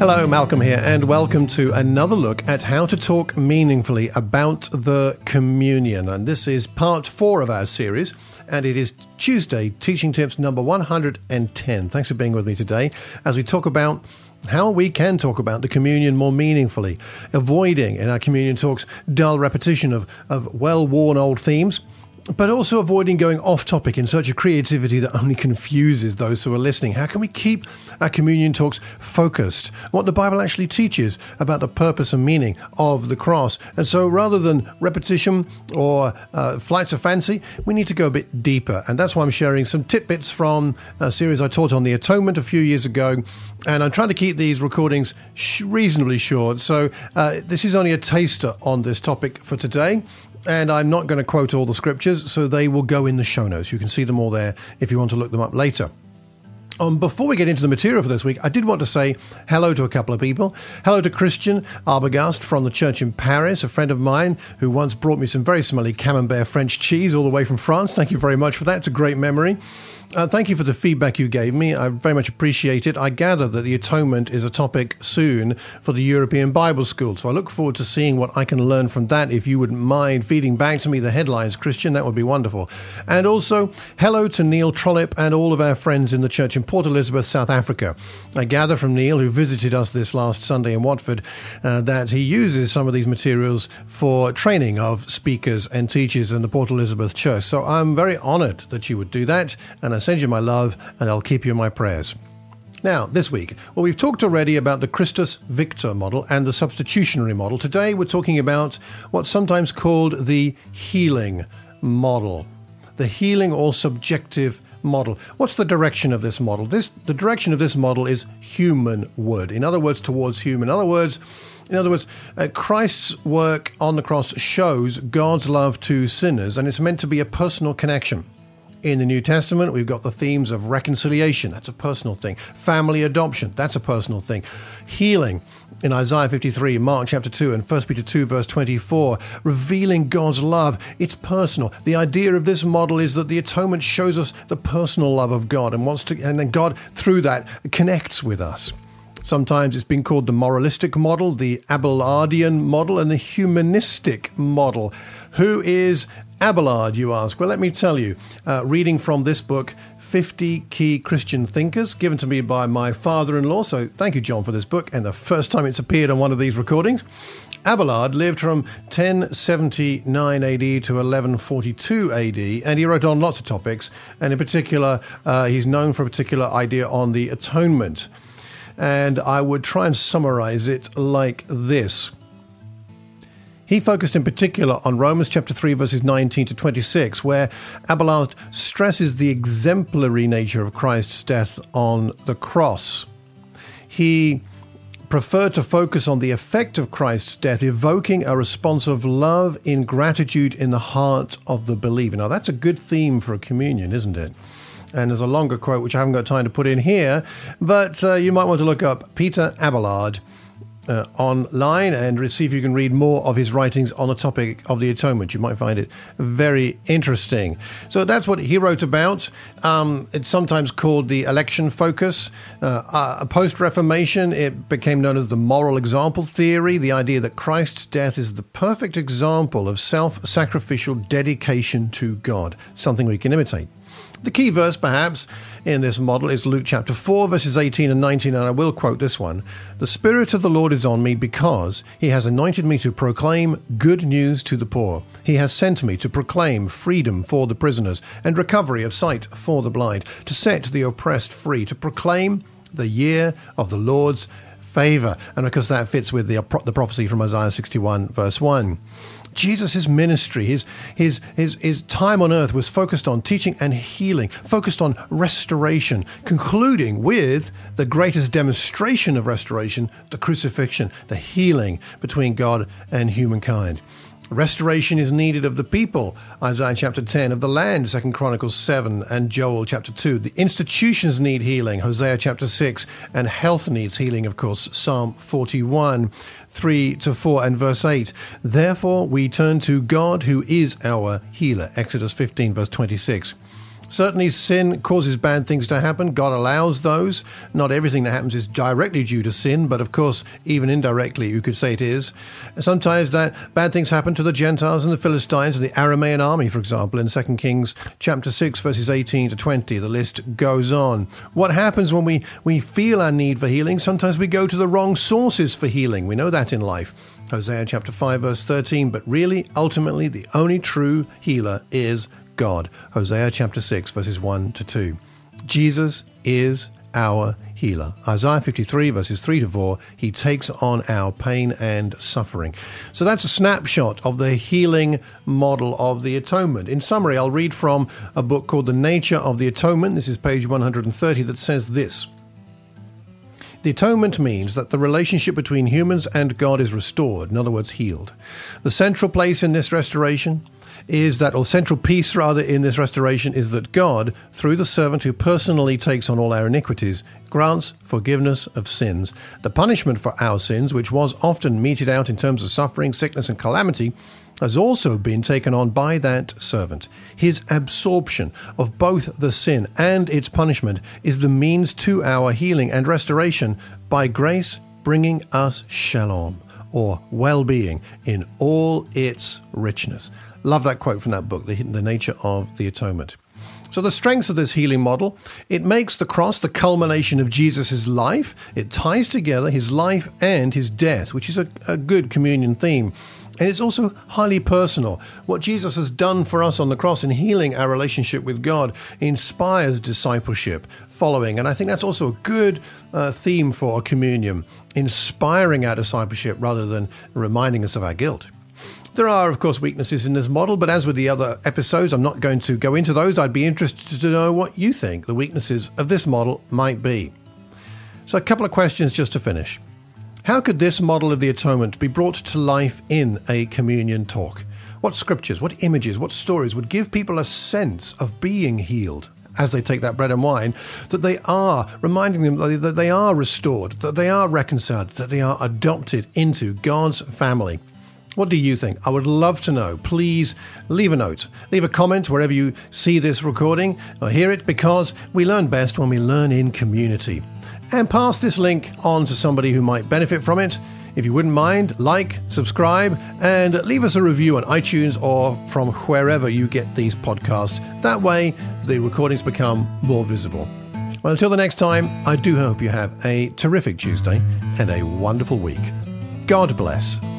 Hello, Malcolm here, and welcome to another look at how to talk meaningfully about the communion. And this is part 4 of our series, and it is Tuesday, Teaching Tips number 110. Thanks for being with me today as we talk about how we can talk about the communion more meaningfully, avoiding in our communion talks dull repetition of well-worn old themes, but also avoiding going off topic in search of creativity that only confuses those who are listening. How can we keep our communion talks focused? What the Bible actually teaches about the purpose and meaning of the cross. And so rather than repetition or flights of fancy, we need to go a bit deeper. And that's why I'm sharing some tidbits from a series I taught on the atonement a few years ago. And I'm trying to keep these recordings reasonably short. So this is only a taster on this topic for today. And I'm not going to quote all the scriptures, so they will go in the show notes. You can see them all there if you want to look them up later. Before we get into the material for this week, I did want to say hello to a couple of people. Hello to Christian Arbogast from the church in Paris, a friend of mine who once brought me some very smelly camembert French cheese all the way from France. Thank you very much for that. It's a great memory. Thank you for the feedback you gave me. I very much appreciate it. I gather that the atonement is a topic soon for the European Bible School. So I look forward to seeing what I can learn from that. If you wouldn't mind feeding back to me the headlines, Christian, that would be wonderful. And also, hello to Neil Trollope and all of our friends in the church in Port Elizabeth, South Africa. I gather from Neil, who visited us this last Sunday in Watford, that he uses some of these materials for training of speakers and teachers in the Port Elizabeth church. So I'm very honored that you would do that. And I send you my love, and I'll keep you in my prayers. Now, this week, well, we've talked already about the Christus Victor model and the substitutionary model. Today, we're talking about what's sometimes called the healing model, the healing or subjective model. What's the direction of this model? The direction of this model is humanward. In other words, towards human. In other words, Christ's work on the cross shows God's love to sinners, and it's meant to be a personal connection. In the New Testament, we've got the themes of reconciliation. That's a personal thing. Family adoption. That's a personal thing. Healing in Isaiah 53, Mark chapter 2, and 1 Peter 2, verse 24. Revealing God's love. It's personal. The idea of this model is that the atonement shows us the personal love of God and then God, through that, connects with us. Sometimes it's been called the moralistic model, the Abelardian model, and the humanistic model. Who is Abelard, you ask? Well, let me tell you, reading from this book, 50 Key Christian Thinkers, given to me by my father-in-law. So thank you, John, for this book, and the first time it's appeared on one of these recordings. Abelard lived from 1079 AD to 1142 AD, and he wrote on lots of topics, and in particular, he's known for a particular idea on the atonement. And I would try and summarize it like this. He focused in particular on Romans chapter 3, verses 19 to 26, where Abelard stresses the exemplary nature of Christ's death on the cross. He preferred to focus on the effect of Christ's death, evoking a response of love in gratitude in the heart of the believer. Now, that's a good theme for a communion, isn't it? And there's a longer quote, which I haven't got time to put in here, but you might want to look up Peter Abelard online and see if you can read more of his writings on the topic of the atonement. You might find it very interesting. So that's what he wrote about. It's sometimes called the election focus. Post-Reformation, it became known as the moral example theory, the idea that Christ's death is the perfect example of self-sacrificial dedication to God, something we can imitate. The key verse, perhaps, in this model is Luke chapter 4, verses 18 and 19, and I will quote this one. "The Spirit of the Lord is on me because he has anointed me to proclaim good news to the poor. He has sent me to proclaim freedom for the prisoners and recovery of sight for the blind, to set the oppressed free, to proclaim the year of the Lord's favor." And of course, that fits with the prophecy from Isaiah 61, verse 1. Jesus' ministry, his time on earth was focused on teaching and healing, focused on restoration, concluding with the greatest demonstration of restoration, the crucifixion, the healing between God and humankind. Restoration is needed of the people, Isaiah chapter 10, of the land, 2 Chronicles 7, and Joel chapter 2. The institutions need healing, Hosea chapter 6, and health needs healing, of course, Psalm 41, 3-4, and verse 8. Therefore we turn to God who is our healer, Exodus 15, verse 26. Certainly, sin causes bad things to happen. God allows those. Not everything that happens is directly due to sin, but of course, even indirectly, you could say it is. Sometimes that bad things happen to the Gentiles and the Philistines and the Aramaean army, for example, in 2 Kings chapter 6, verses 18 to 20. The list goes on. What happens when we feel our need for healing? Sometimes we go to the wrong sources for healing. We know that in life. Hosea chapter 5, verse 13. But really, ultimately, the only true healer is God. Hosea chapter 6, verses 1 to 2. Jesus is our healer. Isaiah 53, verses 3 to 4, he takes on our pain and suffering. So that's a snapshot of the healing model of the atonement. In summary, I'll read from a book called The Nature of the Atonement. This is page 130, that says this. The atonement means that the relationship between humans and God is restored, in other words, healed. The central place in this restoration is that, or central piece rather, in this restoration is that God, through the servant who personally takes on all our iniquities, grants forgiveness of sins. The punishment for our sins, which was often meted out in terms of suffering, sickness, and calamity, has also been taken on by that servant. His absorption of both the sin and its punishment is the means to our healing and restoration, by grace bringing us shalom, or well-being, in all its richness. Love that quote from that book, The Nature of the Atonement. So the strengths of this healing model: it makes the cross the culmination of Jesus' life. It ties together his life and his death, which is a good communion theme. And it's also highly personal. What Jesus has done for us on the cross in healing our relationship with God inspires discipleship, following. And I think that's also a good theme for communion, inspiring our discipleship rather than reminding us of our guilt. There are, of course, weaknesses in this model, but as with the other episodes, I'm not going to go into those. I'd be interested to know what you think the weaknesses of this model might be. So a couple of questions just to finish. How could this model of the atonement be brought to life in a communion talk? What scriptures, what images, what stories would give people a sense of being healed as they take that bread and wine, that they are, reminding them that they are restored, that they are reconciled, that they are adopted into God's family? What do you think? I would love to know. Please leave a note, leave a comment wherever you see this recording or hear it, because we learn best when we learn in community. And pass this link on to somebody who might benefit from it. If you wouldn't mind, like, subscribe, and leave us a review on iTunes or from wherever you get these podcasts. That way, the recordings become more visible. Well, until the next time, I do hope you have a terrific Tuesday and a wonderful week. God bless.